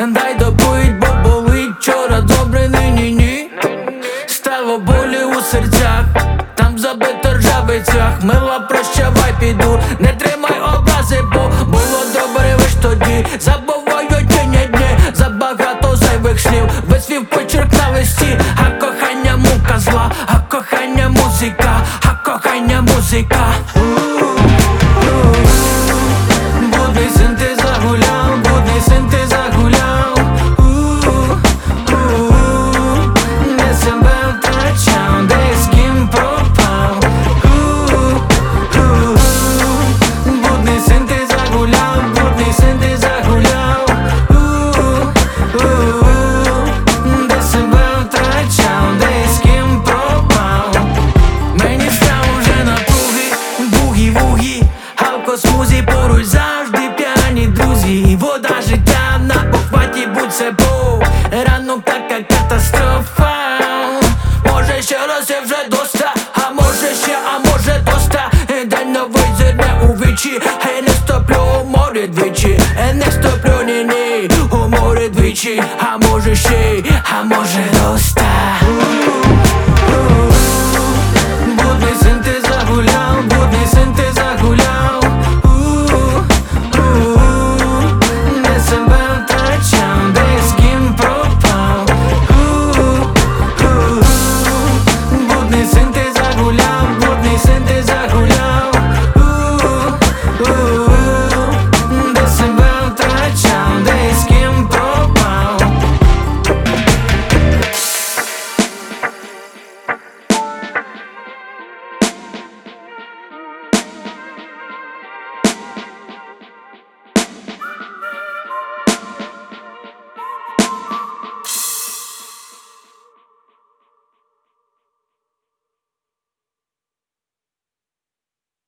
дай допоїть, бо болить. Вчора добре, нині ні. Стало болі у серцях, там забито ржавий цвях. Мила, прощавай, піду, не тримай образи, бо було добре лиш тоді. Забуваю тіні дні, забагато зайвих слів. Весь свій почерк на листі. А кохання мука зла, а кохання музика, а кохання музика. Будний син, ти загуляв, будний син, ти загуляв. Де себе втрачав, де з ким пропав. Будний син, ти загуляв, будний син, ти загуляв. Де себе втрачав, де з ким пропав. Мені стало вже напруги, бугі-вугі, а в космузі поруч завжди п'яні друзі. І вода життя на похваті, будь собою. Ранок така катастрофа. Може ще раз я вже доста, а може ще, а може доста. День новий зерне у вічі, не стоплю у морі двічі. Не стоплю, ні-ні, у морі двічі. А може ще, а може доста.